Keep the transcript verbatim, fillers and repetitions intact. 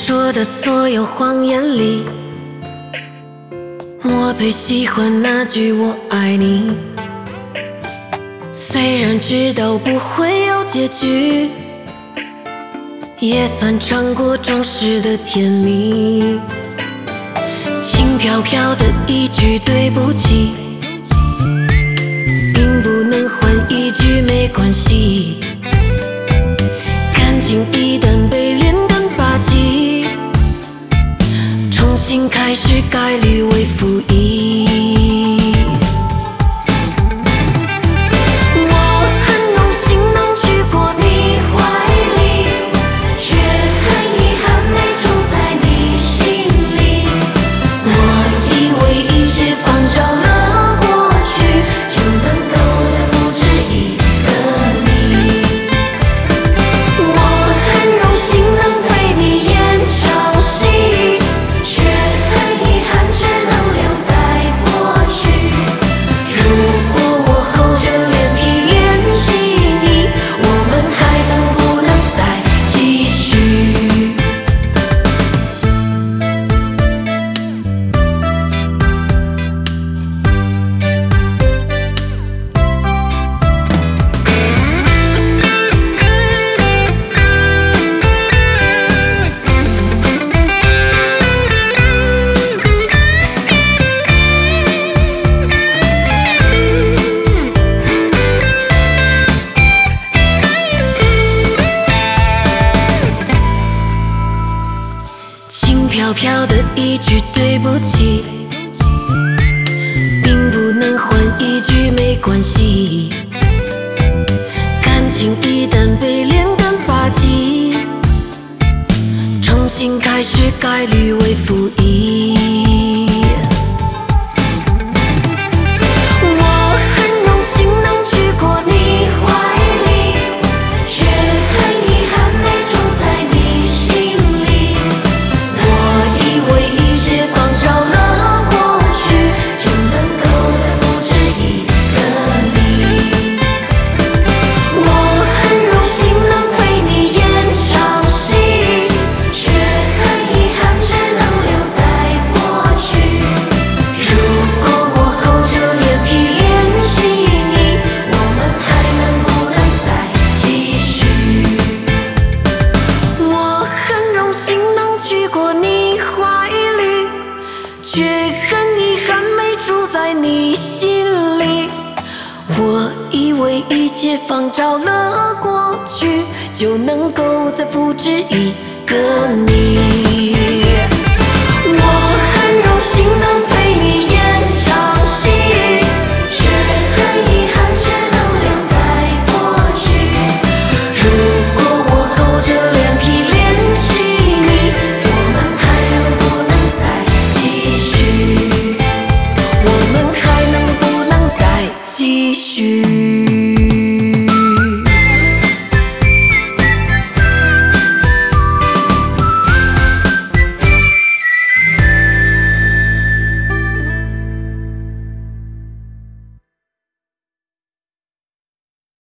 说的所有谎言里，我最喜欢那句我爱你。虽然知道不会有结局，也算尝过壮士的甜蜜。轻飘飘的一句对不起，并不能换一句没关系。感情一旦被连根拔起，重新开始概率为负一。我很荣幸能去过你怀里，却很遗憾没住在你心里。我以为一切放着了过去，就能够再复制一个你。我很荣幸能陪你演场戏，却很遗憾只能留在过去。如果我厚着脸皮联系你，我们还能不能再继续？轻飘飘的一句对不起，并不能换一句没关系。感情一旦被连根拔起，重新开始概率为负一。我很荣幸能去过你怀里，却很遗憾没住在你心里。我以为一切放着了过去，就能够再复制一个你。我很荣幸能陪你演场戏，却很遗憾只能留在过去。如果我厚着脸皮联系你，我们还能不能再继续？我很荣幸能去过你怀里，却很遗憾没住在你心里。我以为一切放着了过去，就能够再复制一个你。我很荣幸能